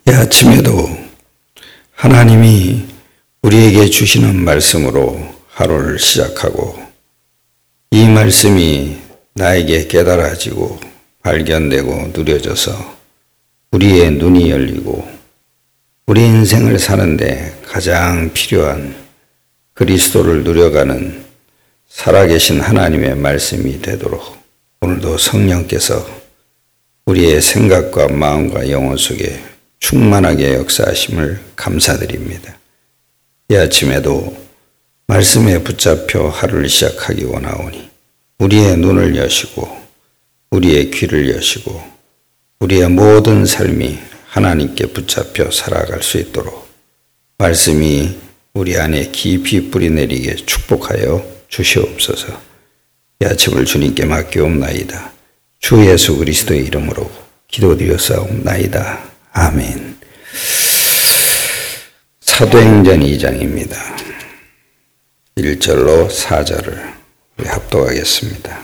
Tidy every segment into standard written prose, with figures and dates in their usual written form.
이 아침에도 하나님이 우리에게 주시는 말씀으로 하루를 시작하고 이 말씀이 나에게 깨달아지고 발견되고 누려져서 우리의 눈이 열리고 우리 인생을 사는데 가장 필요한 그리스도를 누려가는 살아계신 하나님의 말씀이 되도록 오늘도 성령께서 우리의 생각과 마음과 영혼 속에 충만하게 역사하심을 감사드립니다. 이 아침에도 말씀에 붙잡혀 하루를 시작하기 원하오니 우리의 눈을 여시고 우리의 귀를 여시고 우리의 모든 삶이 하나님께 붙잡혀 살아갈 수 있도록 말씀이 우리 안에 깊이 뿌리내리게 축복하여 주시옵소서. 이 아침을 주님께 맡기옵나이다. 주 예수 그리스도의 이름으로 기도드렸사옵나이다. 아멘. 사도행전 2장입니다. 1절로 4절을 우리 합독하겠습니다.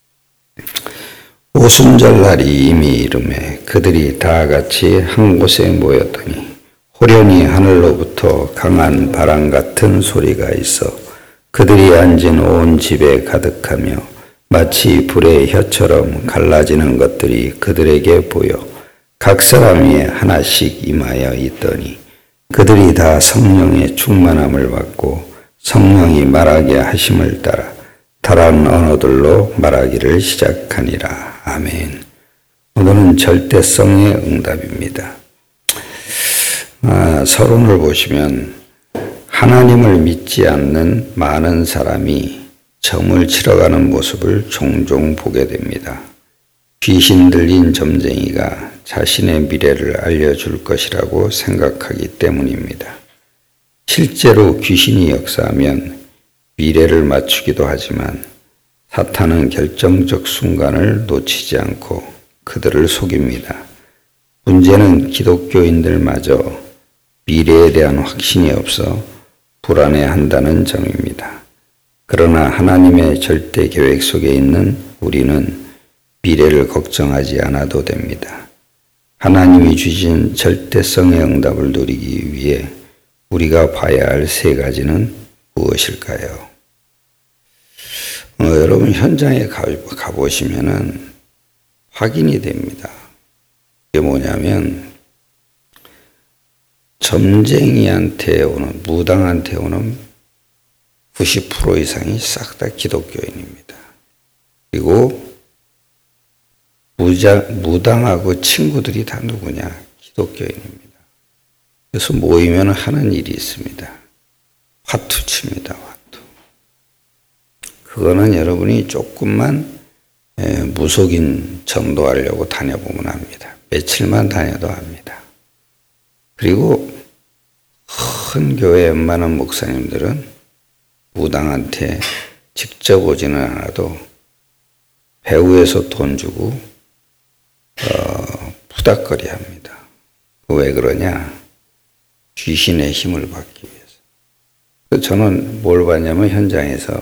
오순절날이 이미 이르매 그들이 다 같이 한 곳에 모였더니 호련히 하늘로부터 강한 바람 같은 소리가 있어 그들이 앉은 온 집에 가득하며 마치 불의 혀처럼 갈라지는 것들이 그들에게 보여 각 사람이 하나씩 임하여 있더니 그들이 다 성령의 충만함을 받고 성령이 말하게 하심을 따라 다른 언어들로 말하기를 시작하니라. 아멘. 오늘은 절대성의 응답입니다. 서론을 보시면 하나님을 믿지 않는 많은 사람이 점을 치러가는 모습을 종종 보게 됩니다. 귀신 들린 점쟁이가 자신의 미래를 알려줄 것이라고 생각하기 때문입니다. 실제로 귀신이 역사하면 미래를 맞추기도 하지만 사탄은 결정적 순간을 놓치지 않고 그들을 속입니다. 문제는 기독교인들마저 미래에 대한 확신이 없어 불안해한다는 점입니다. 그러나 하나님의 절대 계획 속에 있는 우리는 미래를 걱정하지 않아도 됩니다. 하나님이 주신 절대성의 응답을 누리기 위해 우리가 봐야 할 세 가지는 무엇일까요? 여러분 현장에 가보시면은 확인이 됩니다. 이게 뭐냐면 점쟁이한테 오는, 무당한테 오는 90% 이상이 싹 다 기독교인입니다. 그리고 무당하고 친구들이 다 누구냐? 기독교인입니다. 그래서 모이면 하는 일이 있습니다. 화투 칩니다. 화투. 그거는 여러분이 조금만 무속인 전도하려고 다녀보면 합니다. 며칠만 다녀도 합니다. 그리고 큰 교회 웬만한 목사님들은 무당한테 직접 오지는 않아도 배후에서 돈 주고 푸닥거리 합니다. 왜 그러냐? 귀신의 힘을 받기 위해서. 저는 뭘 봤냐면 현장에서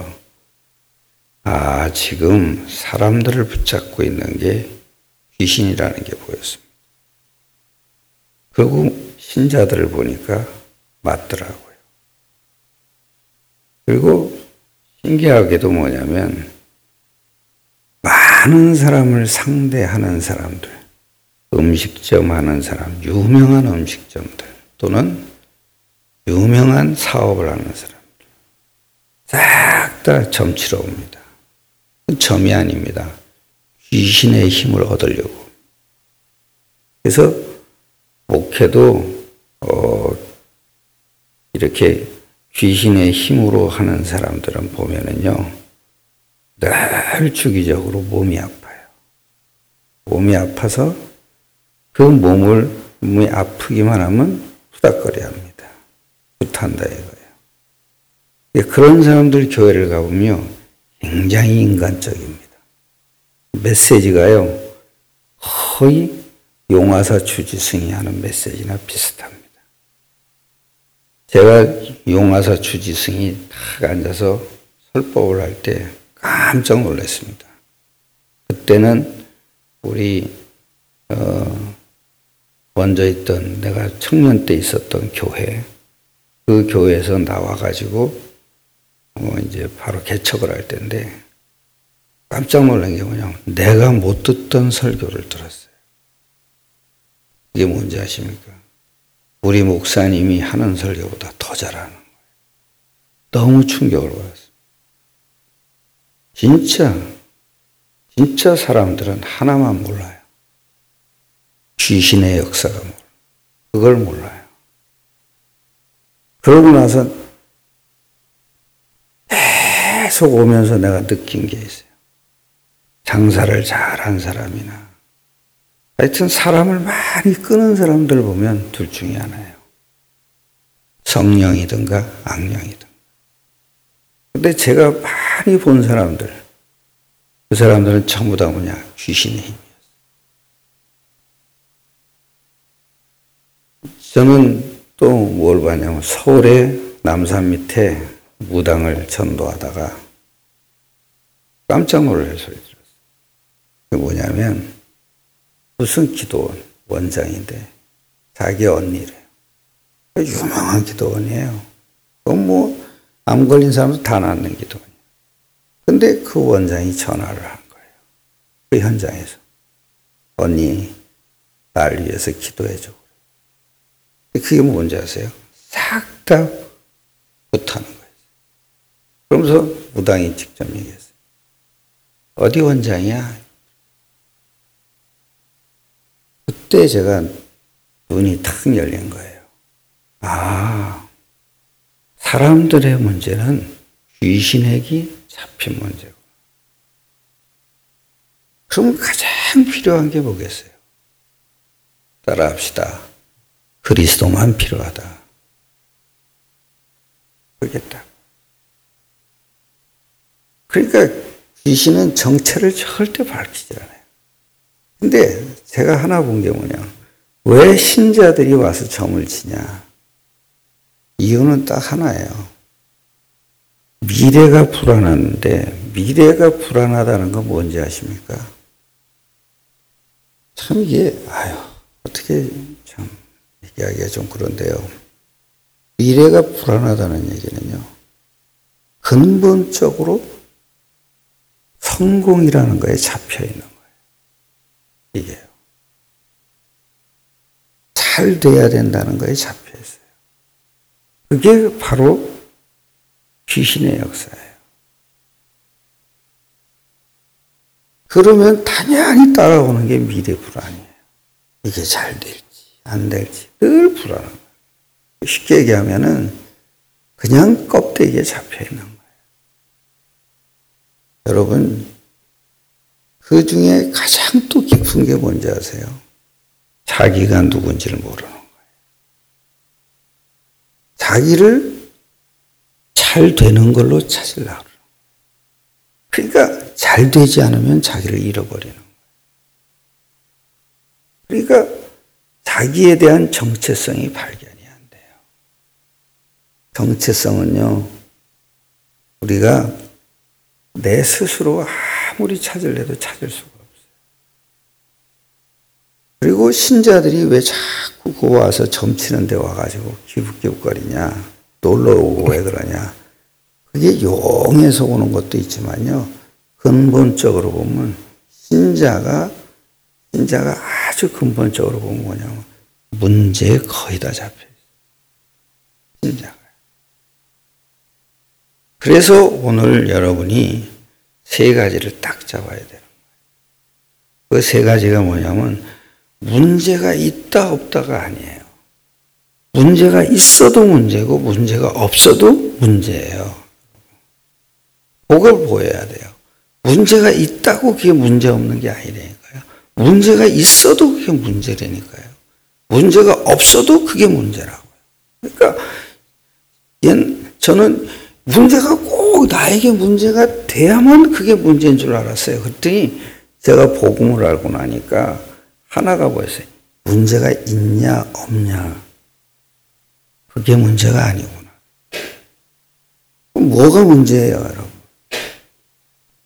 지금 사람들을 붙잡고 있는 게 귀신이라는 게 보였습니다. 그리고 신자들을 보니까 맞더라고요. 그리고 신기하게도 뭐냐면 많은 사람을 상대하는 사람들, 음식점 하는 사람, 유명한 음식점들 또는 유명한 사업을 하는 사람들 싹 다 점치러 옵니다. 점이 아닙니다. 귀신의 힘을 얻으려고. 그래서 목회도 이렇게 귀신의 힘으로 하는 사람들은 보면은요 늘 주기적으로 몸이 아파요. 몸이 아파서 그 몸이 아프기만 하면 후닥거려 합니다. 굿한다 이거예요. 그런 사람들 교회를 가보면 굉장히 인간적입니다. 메시지가요 거의 용화사 주지승이 하는 메시지나 비슷합니다. 제가 용화사 주지승이 딱 앉아서 설법을 할 때 깜짝 놀랐습니다. 그때는 우리 먼저 있던 내가 청년 때 있었던 교회, 그 교회에서 나와가지고 이제 바로 개척을 할 때인데 깜짝 놀란 게 뭐냐면 내가 못 듣던 설교를 들었어요. 이게 뭔지 아십니까? 우리 목사님이 하는 설교보다 더 잘하는 거예요. 너무 충격을 받았어요. 진짜 사람들은 하나만 몰라요. 귀신의 역사가 몰라요. 그걸 몰라요. 그러고 나서 계속 오면서 내가 느낀 게 있어요. 장사를 잘한 사람이나 하여튼 사람을 많이 끄는 사람들 보면 둘 중에 하나예요. 성령이든가 악령이든가. 근데 제가 많이 본 사람들, 그 사람들은 전부 다 뭐냐? 귀신의 힘이었어요. 저는 또 뭘 봤냐면 서울의 남산 밑에 무당을 전도하다가 깜짝 놀랄 소리 들었어요. 그게 뭐냐면 무슨 기도원 원장인데 자기 언니래요. 유명한 기도원이에요. 그건 암 걸린 사람도 다 낫는 기도원이에요. 근데 그 원장이 전화를 한 거예요. 그 현장에서. 언니, 날 위해서 기도해줘. 그게 뭔지 아세요? 싹 다 못하는 거예요. 그러면서 무당이 직접 얘기했어요. 어디 원장이야? 그때 제가 눈이 탁 열린 거예요. 아, 사람들의 문제는 귀신에게 잡힌 문제고. 그럼 가장 필요한 게 뭐겠어요? 따라합시다. 그리스도만 필요하다. 그러겠다. 그러니까 귀신은 정체를 절대 밝히지 않아요. 근데 제가 하나 본 게 뭐냐. 왜 신자들이 와서 점을 치냐. 이유는 딱 하나예요. 미래가 불안한데 미래가 불안하다는 건 뭔지 아십니까? 참 이게 어떻게 참 얘기하기가 좀 그런데요. 미래가 불안하다는 얘기는요. 근본적으로 성공이라는 거에 잡혀 있는 거예요. 이게요. 잘 돼야 된다는 거에 잡혀 있어요. 그게 바로 귀신의 역사예요. 그러면 당연히 따라오는 게 미래 불안이에요. 이게 잘 될지 안 될지 늘 불안한 거예요. 쉽게 얘기하면은 그냥 껍데기에 잡혀 있는 거예요. 여러분, 그 중에 가장 또 깊은 게 뭔지 아세요? 자기가 누군지를 모르는 거예요. 자기를 잘 되는 걸로 찾으려고 그러는 거예요. 그러니까 잘 되지 않으면 자기를 잃어버리는 거예요. 그러니까 자기에 대한 정체성이 발견이 안 돼요. 정체성은요, 우리가 내 스스로 아무리 찾으려도 찾을 수가 없어요. 그리고 신자들이 왜 자꾸 그 와서 점치는 데 와가지고 기웃기웃거리냐, 놀러 오고 왜 그러냐. 그게 용에서 오는 것도 있지만요, 근본적으로 보면 신자가 아주 근본적으로 보면 뭐냐면 문제에 거의 다 잡혀있어요. 신자가. 그래서 오늘 여러분이 세 가지를 딱 잡아야 되는 거예요. 그 세 가지가 뭐냐면 문제가 있다 없다가 아니에요. 문제가 있어도 문제고 문제가 없어도 문제예요. 그걸 보여야 돼요. 문제가 있다고 그게 문제 없는 게 아니라니까요. 문제가 있어도 그게 문제라니까요. 문제가 없어도 그게 문제라고요. 그러니까 저는 문제가 꼭 나에게 문제가 돼야만 그게 문제인 줄 알았어요. 그랬더니 제가 복음을 알고 나니까 하나가 뭐였어요? 문제가 있냐 없냐. 그게 문제가 아니구나. 그럼 뭐가 문제예요, 여러분?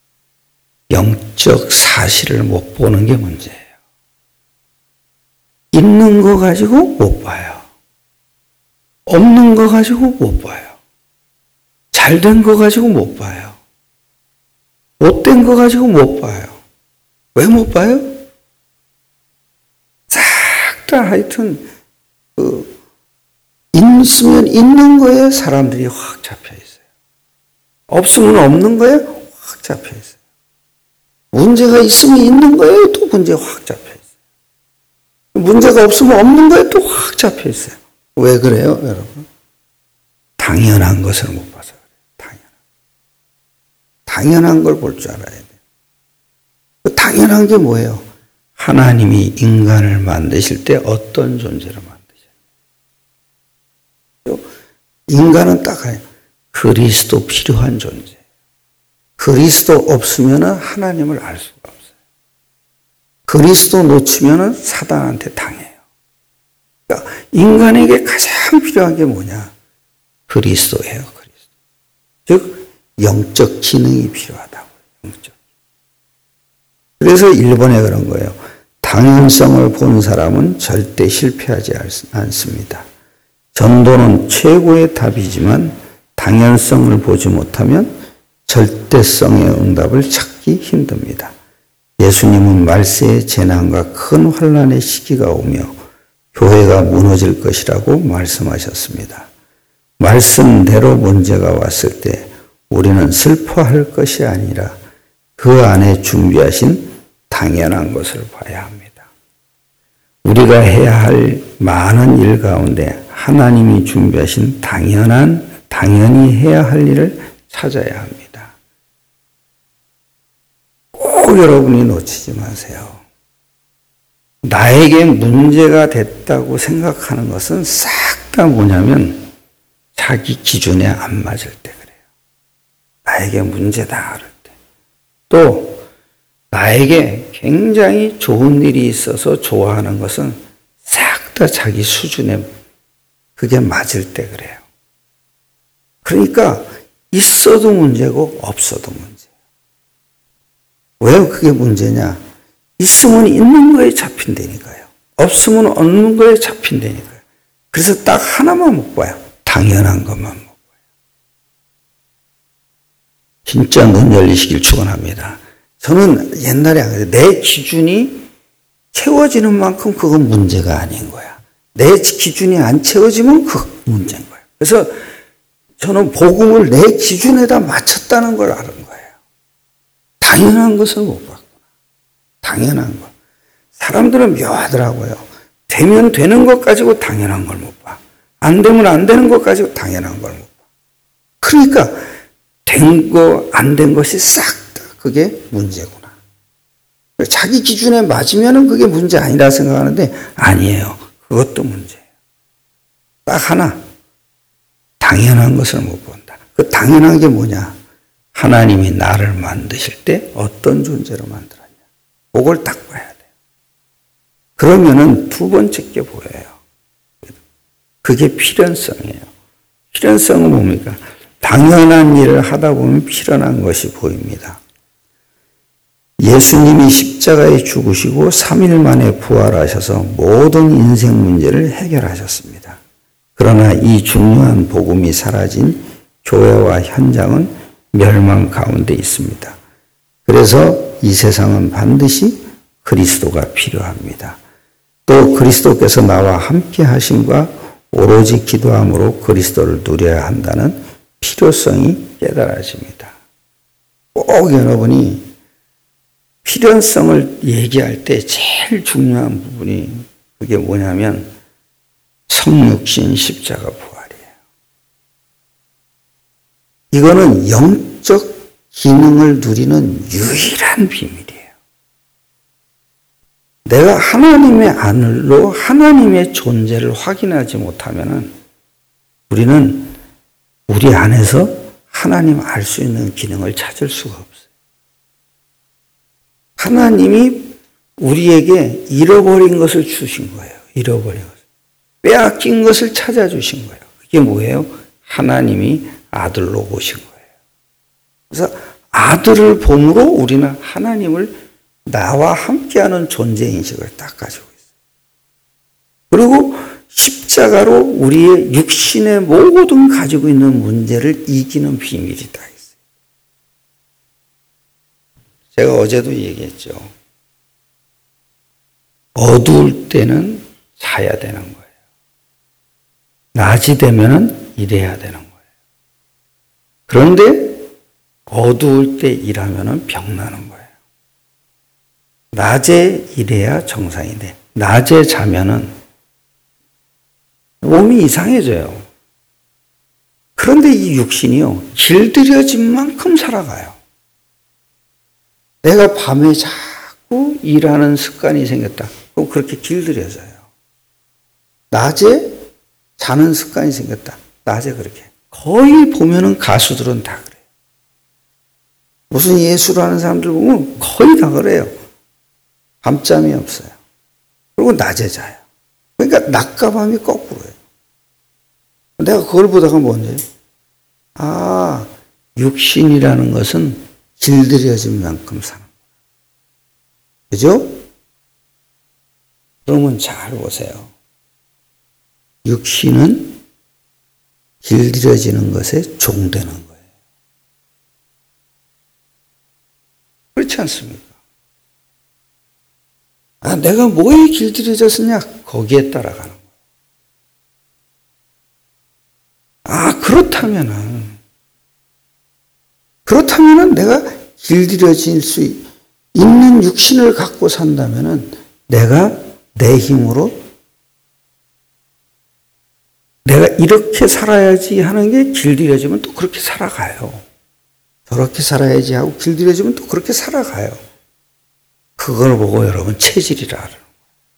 영적 사실을 못 보는 게 문제예요. 있는 거 가지고 못 봐요. 없는 거 가지고 못 봐요. 잘 된 거 가지고 못 봐요. 못된 거 가지고 못 봐요. 왜 못 봐요? 싹 다 하여튼 있으면 있는 거에 사람들이 확 잡혀 있어요. 없으면 없는 거에 확 잡혀 있어요. 문제가 있으면 있는 거에 또 문제 확 잡혀 있어요. 문제가 없으면 없는 거에 또 확 잡혀 있어요. 왜 그래요, 여러분? 당연한 것을 못 봐서 그래요. 당연한 걸 볼 줄 알아야 돼요. 그 당연한 게 뭐예요? 하나님이 인간을 만드실 때 어떤 존재로 만드셨나요? 인간은 딱 그리스도 필요한 존재예요. 그리스도 없으면 하나님을 알 수가 없어요. 그리스도 놓치면 사단한테 당해요. 그러니까 인간에게 가장 필요한 게 뭐냐? 그리스도예요. 그리스도. 즉 영적 기능이 필요하다고요. 영적. 그래서 일본에 그런 거예요. 당연성을 본 사람은 절대 실패하지 않습니다. 전도는 최고의 답이지만 당연성을 보지 못하면 절대성의 응답을 찾기 힘듭니다. 예수님은 말세의 재난과 큰 환난의 시기가 오며 교회가 무너질 것이라고 말씀하셨습니다. 말씀대로 문제가 왔을 때 우리는 슬퍼할 것이 아니라 그 안에 준비하신 당연한 것을 봐야 합니다. 우리가 해야 할 많은 일 가운데 하나님이 준비하신 당연히 해야 할 일을 찾아야 합니다. 꼭 여러분이 놓치지 마세요. 나에게 문제가 됐다고 생각하는 것은 싹 다 뭐냐면 자기 기준에 안 맞을 때 그래요. 나에게 문제다 그럴 때. 또 나에게 굉장히 좋은 일이 있어서 좋아하는 것은 싹 다 자기 수준에 그게 맞을 때 그래요. 그러니까 있어도 문제고 없어도 문제예요. 왜 그게 문제냐? 있으면 있는 거에 잡힌다니까요. 없으면 없는 거에 잡힌다니까요. 그래서 딱 하나만 못 봐요. 당연한 것만 못 봐요. 진짜 눈 열리시길 축원합니다. 저는 옛날에 내 기준이 채워지는 만큼 그건 문제가 아닌 거야. 내 기준이 안 채워지면 그건 문제인 거야. 그래서 저는 복음을 내 기준에다 맞췄다는 걸 아는 거예요. 당연한 것을 못 봤구나. 당연한 것. 사람들은 묘하더라고요. 되면 되는 것 가지고 당연한 걸 못 봐. 안 되면 안 되는 것 가지고 당연한 걸 못 봐. 그러니까 된 거, 안 된 것이 싹 다 그게 문제구나. 자기 기준에 맞으면 그게 문제 아니라 생각하는데 아니에요. 그것도 문제예요. 딱 하나. 당연한 것을 못 본다. 그 당연한 게 뭐냐? 하나님이 나를 만드실 때 어떤 존재로 만들었냐. 그걸 딱 봐야 돼요. 그러면은 두 번째 게 보여요. 그게 필연성이에요. 필연성은 뭡니까? 당연한 일을 하다 보면 필연한 것이 보입니다. 예수님이 십자가에 죽으시고 3일 만에 부활하셔서 모든 인생 문제를 해결하셨습니다. 그러나 이 중요한 복음이 사라진 교회와 현장은 멸망 가운데 있습니다. 그래서 이 세상은 반드시 그리스도가 필요합니다. 또 그리스도께서 나와 함께 하심과 오로지 기도함으로 그리스도를 누려야 한다는 필요성이 깨달아집니다. 꼭 여러분이 필연성을 얘기할 때 제일 중요한 부분이 그게 뭐냐면 성육신 십자가 부활이에요. 이거는 영적 기능을 누리는 유일한 비밀이에요. 내가 하나님의 안으로 하나님의 존재를 확인하지 못하면 우리는 우리 안에서 하나님 알 수 있는 기능을 찾을 수가 없어요. 하나님이 우리에게 잃어버린 것을 주신 거예요. 잃어버린 것을. 빼앗긴 것을 찾아주신 거예요. 그게 뭐예요? 하나님이 아들로 오신 거예요. 그래서 아들을 봄으로 우리는 하나님을 나와 함께하는 존재 인식을 딱 가지고 있어요. 십자가로 우리의 육신의 모든 가지고 있는 문제를 이기는 비밀이 다 있어요. 제가 어제도 얘기했죠. 어두울 때는 자야 되는 거예요. 낮이 되면은 일해야 되는 거예요. 그런데 어두울 때 일하면은 병나는 거예요. 낮에 일해야 정상이 돼. 낮에 자면은 몸이 이상해져요. 그런데 이 육신이요, 길들여진 만큼 살아가요. 내가 밤에 자꾸 일하는 습관이 생겼다. 그럼 그렇게 길들여져요. 낮에 자는 습관이 생겼다. 낮에 그렇게. 거의 보면은 가수들은 다 그래요. 무슨 예술을 하는 사람들 보면 거의 다 그래요. 밤잠이 없어요. 그리고 낮에 자요. 그러니까 낮과 밤이 거꾸로예요. 내가 그걸 보다가 뭔지, 육신이라는 것은 길들여진 만큼 사는 거예요. 그죠? 그러면 잘 보세요. 육신은 길들여지는 것에 종되는 거예요. 그렇지 않습니까? 내가 뭐에 길들여졌느냐? 거기에 따라가는 거예요. 그렇다면은 내가 길들여질 수 있는 육신을 갖고 산다면은 내가 내 힘으로 내가 이렇게 살아야지 하는 게 길들여지면 또 그렇게 살아가요. 저렇게 살아야지 하고 길들여지면 또 그렇게 살아가요. 그걸 보고 여러분 체질이라 하는 거예요.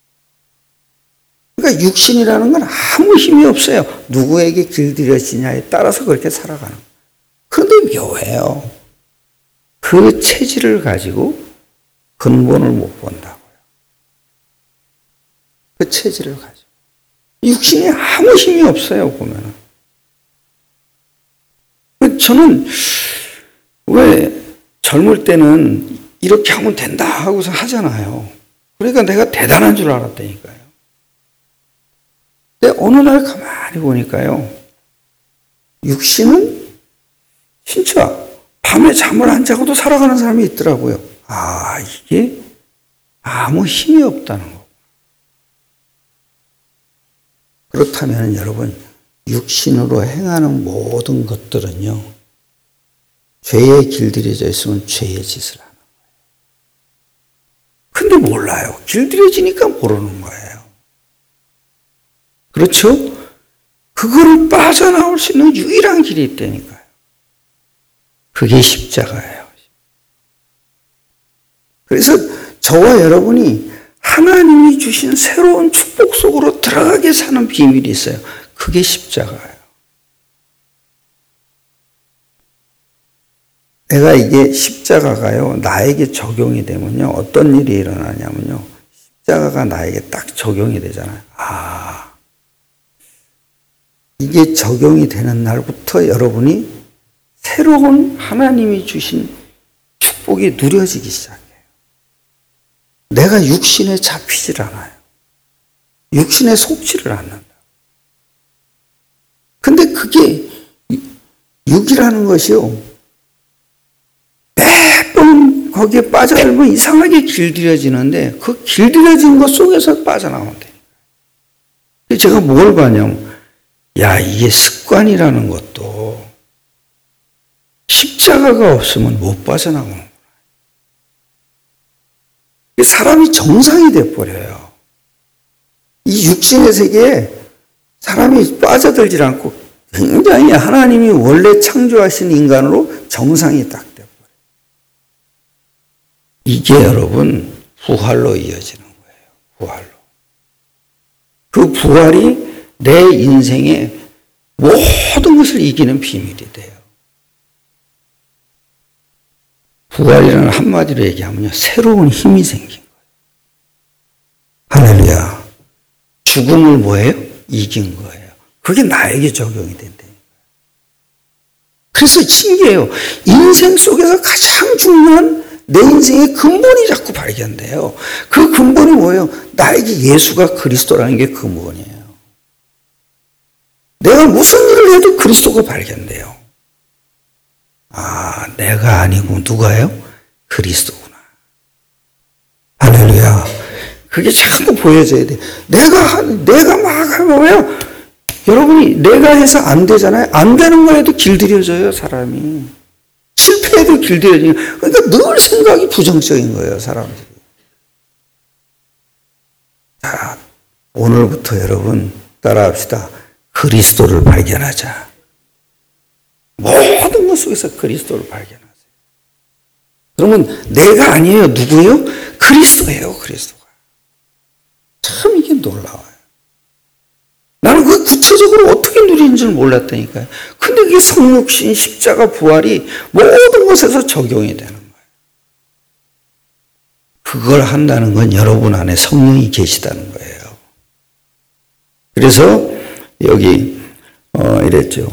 그러니까 육신이라는 건 아무 힘이 없어요. 누구에게 길들여지냐에 따라서 그렇게 살아가는 거예요. 그런데 묘해요. 그 체질을 가지고 근본을 못 본다고요. 그 체질을 가지고. 육신이 아무 힘이 없어요, 보면은. 저는 왜 젊을 때는 이렇게 하면 된다 하고서 하잖아요. 그러니까 내가 대단한 줄 알았다니까요. 근데 어느 날 가만히 보니까요. 육신은 진짜 밤에 잠을 안 자고도 살아가는 사람이 있더라고요. 이게 아무 힘이 없다는 거. 그렇다면 여러분, 육신으로 행하는 모든 것들은요, 죄에 길들여져 있으면 죄의 짓을 하는 거예요. 근데 몰라요. 길들여지니까 모르는 거예요. 그렇죠? 그거를 빠져나올 수 있는 유일한 길이 있다니까요. 그게 십자가예요. 그래서 저와 여러분이 하나님이 주신 새로운 축복 속으로 들어가게 사는 비밀이 있어요. 그게 십자가예요. 내가 이게 십자가가요, 나에게 적용이 되면요, 어떤 일이 일어나냐면요, 십자가가 나에게 딱 적용이 되잖아요. 이게 적용이 되는 날부터 여러분이 새로운 하나님이 주신 축복이 누려지기 시작해요. 내가 육신에 잡히질 않아요. 육신에 속지를 않는다. 근데 그게 육이라는 것이요, 매번 거기에 빠져들면 이상하게 길들여지는데 그 길들여진 것 속에서 빠져나오면 돼요. 제가 뭘 봐냐면, 이게 습관이라는 것도 십자가가 없으면 못 빠져나오는 거예요. 사람이 정상이 돼버려요. 이 육신의 세계에 사람이 빠져들지 않고 굉장히 하나님이 원래 창조하신 인간으로 정상이 딱 돼버려요. 이게 여러분 부활로 이어지는 거예요. 부활로. 그 부활이 내 인생의 모든 것을 이기는 비밀이 돼요. 부활이라는 한마디로 얘기하면요, 새로운 힘이 생긴 거예요. 할렐루야. 죽음을 뭐예요? 이긴 거예요. 그게 나에게 적용이 된다니까요. 그래서 신기해요. 인생 속에서 가장 중요한 내 인생의 근본이 자꾸 발견돼요. 그 근본이 뭐예요? 나에게 예수가 그리스도라는 게 근본이에요. 내가 무슨 일을 해도 그리스도가 발견돼요. 아, 내가 아니고 누가요? 그리스도구나. 할렐루야. 그게 자꾸 보여져야 돼. 내가 막 하면 여러분이 내가 해서 안 되잖아요. 안 되는 거에도 길들여져요, 사람이. 실패해도 길들여지는. 그러니까 늘 생각이 부정적인 거예요, 사람들이. 자, 오늘부터 여러분 따라합시다. 그리스도를 발견하자. 모든 것 속에서 그리스도를 발견하세요. 그러면 내가 아니에요. 누구예요? 그리스도예요. 그리스도가. 참 이게 놀라워요. 나는 그 구체적으로 어떻게 누리는 줄 몰랐다니까요. 근데 그게 성육신, 십자가, 부활이 모든 것에서 적용이 되는 거예요. 그걸 한다는 건 여러분 안에 성령이 계시다는 거예요. 그래서 여기 이랬죠.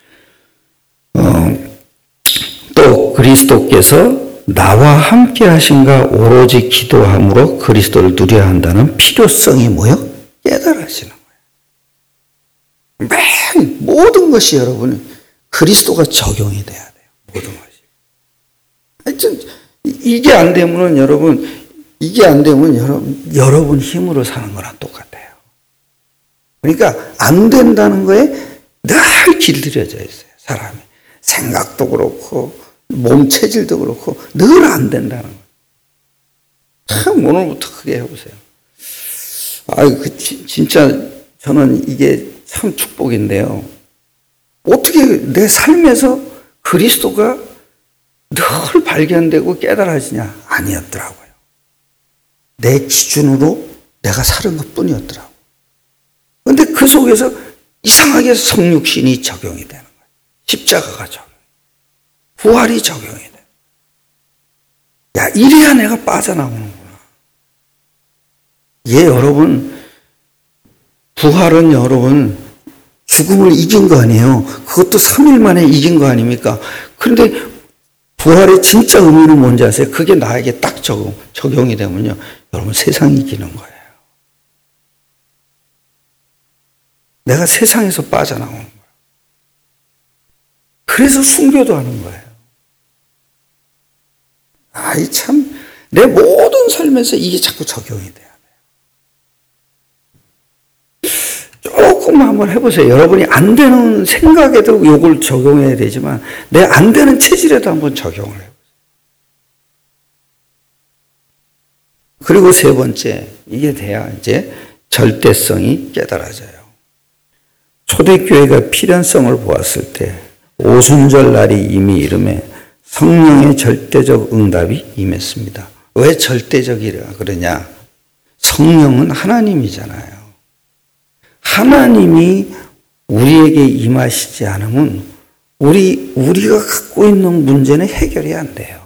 또 그리스도께서 나와 함께 하신가 오로지 기도함으로 그리스도를 누려야 한다는 필요성이 뭐요? 깨달아지는 거예요. 매일 모든 것이 여러분 그리스도가 적용이 돼야 돼요. 모든 것이. 하여튼 이게 안 되면은 이게 안 되면 여러분 힘으로 사는 거랑 똑같아요. 그러니까 안 된다는 거에 늘 길들여져 있어요. 사람이. 생각도 그렇고 몸 체질도 그렇고 늘 안 된다는 거예요. 참 오늘부터 크게 해보세요. 진짜 저는 이게 참 축복인데요. 어떻게 내 삶에서 그리스도가 늘 발견되고 깨달아지냐? 아니었더라고요. 내 기준으로 내가 사는 것뿐이었더라고요. 그런데 그 속에서 이상하게 성육신이 적용이 되는 거예요. 십자가가 적용이 돼요. 부활이 적용이 돼요. 야, 이래야 내가 빠져나오는구나. 예, 여러분, 부활은 여러분 죽음을 이긴 거 아니에요. 그것도 3일 만에 이긴 거 아닙니까? 그런데 부활의 진짜 의미는 뭔지 아세요? 그게 나에게 딱 적용이 되면요. 여러분 세상이 이기는 거예요. 내가 세상에서 빠져나오는 거예요. 그래서 순교도 하는 거예요. 참, 내 모든 삶에서 이게 자꾸 적용이 돼야 돼요. 조금 한번 해보세요. 여러분이 안 되는 생각에도 이걸 적용해야 되지만, 내 안 되는 체질에도 한번 적용을 해보세요. 그리고 세 번째, 이게 돼야 이제 절대성이 깨달아져요. 초대교회가 필연성을 보았을 때 오순절 날이 이미 이름에 성령의 절대적 응답이 임했습니다. 왜 절대적이라 그러냐? 성령은 하나님이잖아요. 하나님이 우리에게 임하시지 않으면 우리가 갖고 있는 문제는 해결이 안 돼요.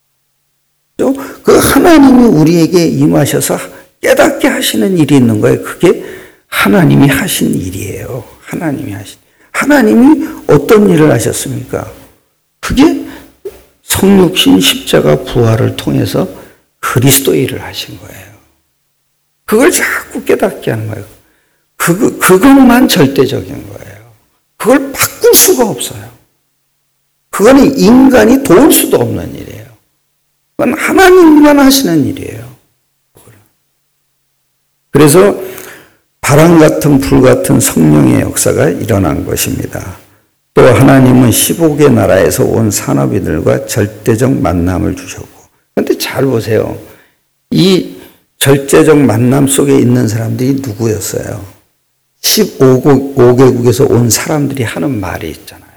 그 하나님이 우리에게 임하셔서 깨닫게 하시는 일이 있는 거예요. 그게 하나님이 하신 일이에요. 하나님이 어떤 일을 하셨습니까? 그게 성육신 십자가 부활을 통해서 그리스도의 일을 하신 거예요. 그걸 자꾸 깨닫게 하는 거예요. 그것만 절대적인 거예요. 그걸 바꿀 수가 없어요. 그거는 인간이 도울 수도 없는 일이에요. 그건 하나님만 하시는 일이에요. 그래서 바람 같은 불 같은 성령의 역사가 일어난 것입니다. 또 하나님은 15개 나라에서 온 산업인들과 절대적 만남을 주셨고, 그런데 잘 보세요. 이 절대적 만남 속에 있는 사람들이 누구였어요? 15개국에서 온 사람들이 하는 말이 있잖아요.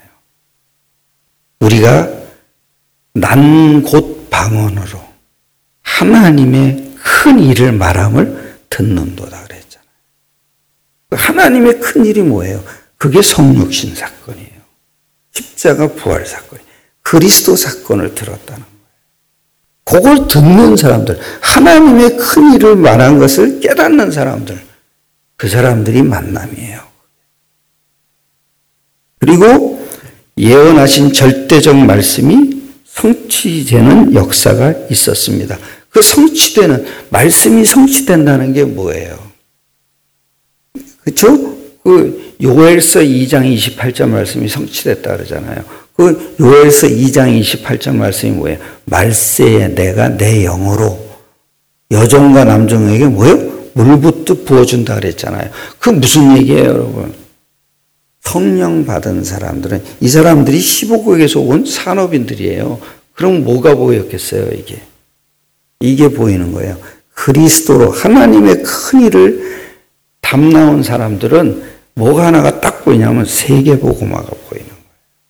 우리가 난 곳 방언으로 하나님의 큰 일을 말함을 듣는도다 그랬잖아요. 하나님의 큰 일이 뭐예요? 그게 성육신 사건이에요. 십자가 부활 사건이에요. 그리스도 사건을 들었다는 거예요. 그걸 듣는 사람들, 하나님의 큰 일을 말한 것을 깨닫는 사람들, 그 사람들이 만남이에요. 그리고 예언하신 절대적 말씀이 성취되는 역사가 있었습니다. 그 성취되는, 말씀이 성취된다는 게 뭐예요? 그렇죠? 그 요엘서 2장 28절 말씀이 성취됐다 그러잖아요. 그 요엘서 2장 28절 말씀이 뭐예요? 말세에 내가 내 영으로 여종과 남종에게 뭐예요? 물붓듯 부어준다 그랬잖아요. 그 무슨 얘기예요, 여러분? 성령 받은 사람들은 이 사람들이 15국에서 온 산업인들이에요. 그럼 뭐가 보였겠어요, 이게? 이게 보이는 거예요. 그리스도로 하나님의 큰 일을 담나온 사람들은 뭐가 하나가 딱 보이냐면 세계복음화가 보이는 거예요.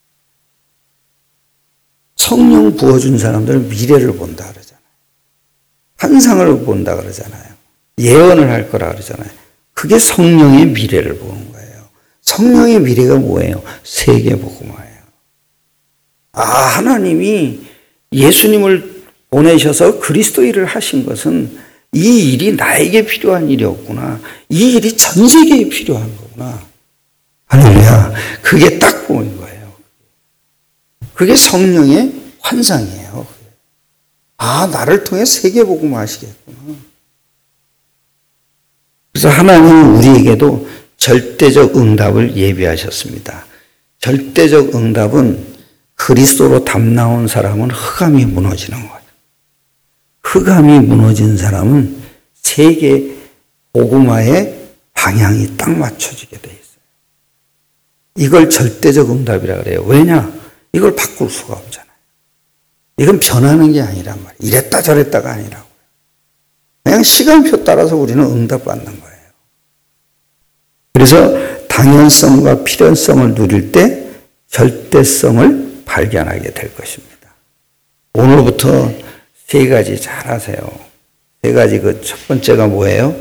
성령 부어준 사람들은 미래를 본다 그러잖아요. 환상을 본다 그러잖아요. 예언을 할 거라 그러잖아요. 그게 성령의 미래를 보는 거예요. 성령의 미래가 뭐예요? 세계복음화예요. 아, 하나님이 예수님을 보내셔서 그리스도 일을 하신 것은 이 일이 나에게 필요한 일이었구나. 이 일이 전 세계에 필요한 거구나. 할렐루야. 그게 딱 보인 거예요. 그게 성령의 환상이에요. 아, 나를 통해 세계복음화 하시겠구나. 그래서 하나님은 우리에게도 절대적 응답을 예비하셨습니다. 절대적 응답은 그리스도로 담나온 사람은 흑암이 무너지는 거예요. 흑암이 무너진 사람은 세계 복음화의 방향이 딱 맞춰지게 돼 있어요. 이걸 절대적 응답이라 그래요. 왜냐? 이걸 바꿀 수가 없잖아요. 이건 변하는 게 아니란 말이에요. 이랬다 저랬다가 아니라고요. 그냥 시간표 따라서 우리는 응답받는 거예요. 그래서 당연성과 필연성을 누릴 때 절대성을 발견하게 될 것입니다. 오늘부터 세 가지 잘 하세요. 세 가지 그 첫 번째가 뭐예요?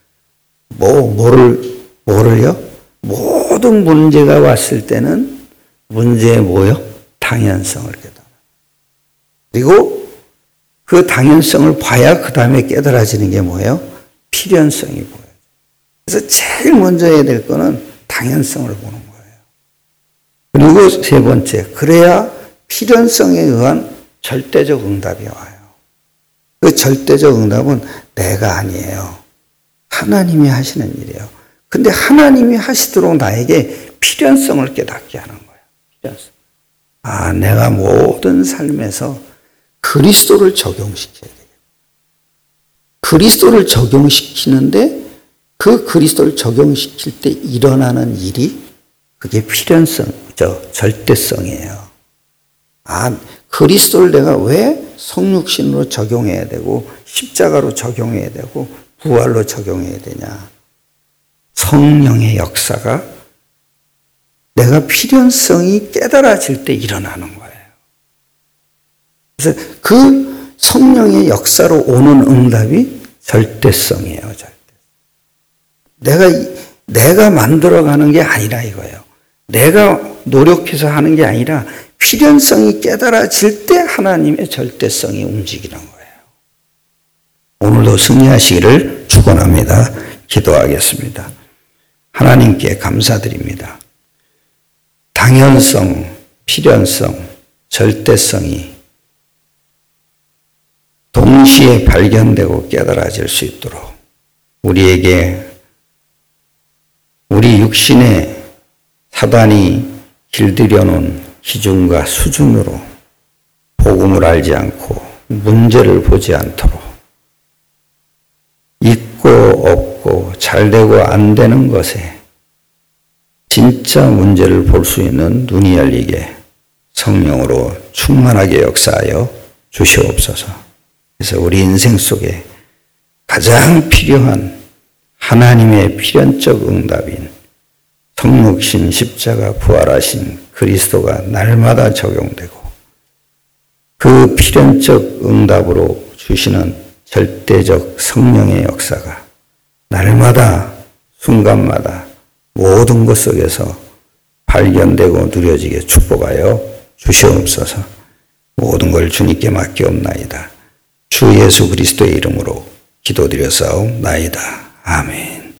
뭐를요? 모든 문제가 왔을 때는 문제의 뭐요? 당연성을 깨달아. 그리고 그 당연성을 봐야 그 다음에 깨달아지는 게 뭐예요? 필연성이 보여요. 그래서 제일 먼저 해야 될 거는 당연성을 보는 거예요. 그리고 세 번째, 그래야 필연성에 의한 절대적 응답이 와요. 그 절대적 응답은 내가 아니에요. 하나님이 하시는 일이에요. 근데 하나님이 하시도록 나에게 필연성을 깨닫게 하는 거예요. 필연성. 아, 내가 모든 삶에서 그리스도를 적용시켜야 돼요. 그리스도를 적용시키는데 그 그리스도를 적용시킬 때 일어나는 일이 그게 필연성, 절대성이에요. 아, 그리스도를 내가 왜 성육신으로 적용해야 되고 십자가로 적용해야 되고 부활로 적용해야 되냐. 성령의 역사가 내가 필연성이 깨달아질 때 일어나는 거예요. 그래서 그 성령의 역사로 오는 응답이 절대성이에요. 내가 만들어가는 게 아니라 이거예요. 내가 노력해서 하는 게 아니라 필연성이 깨달아질 때 하나님의 절대성이 움직이는 거예요. 오늘도 승리하시기를 축원합니다. 기도하겠습니다. 하나님께 감사드립니다. 당연성, 필연성, 절대성이 동시에 발견되고 깨달아질 수 있도록 우리에게 우리 육신의 사단이 길들여 놓은 기준과 수준으로 복음을 알지 않고 문제를 보지 않도록 있고 없고 잘되고 안 되는 것에 진짜 문제를 볼 수 있는 눈이 열리게 성령으로 충만하게 역사하여 주시옵소서. 그래서 우리 인생 속에 가장 필요한 하나님의 필연적 응답인 성육신 십자가 부활하신 그리스도가 날마다 적용되고 그 필연적 응답으로 주시는 절대적 성령의 역사가 날마다 순간마다 모든 것 속에서 발견되고 누려지게 축복하여 주시옵소서. 모든 걸 주님께 맡기옵나이다. 주 예수 그리스도의 이름으로 기도드렸사옵나이다. 아멘.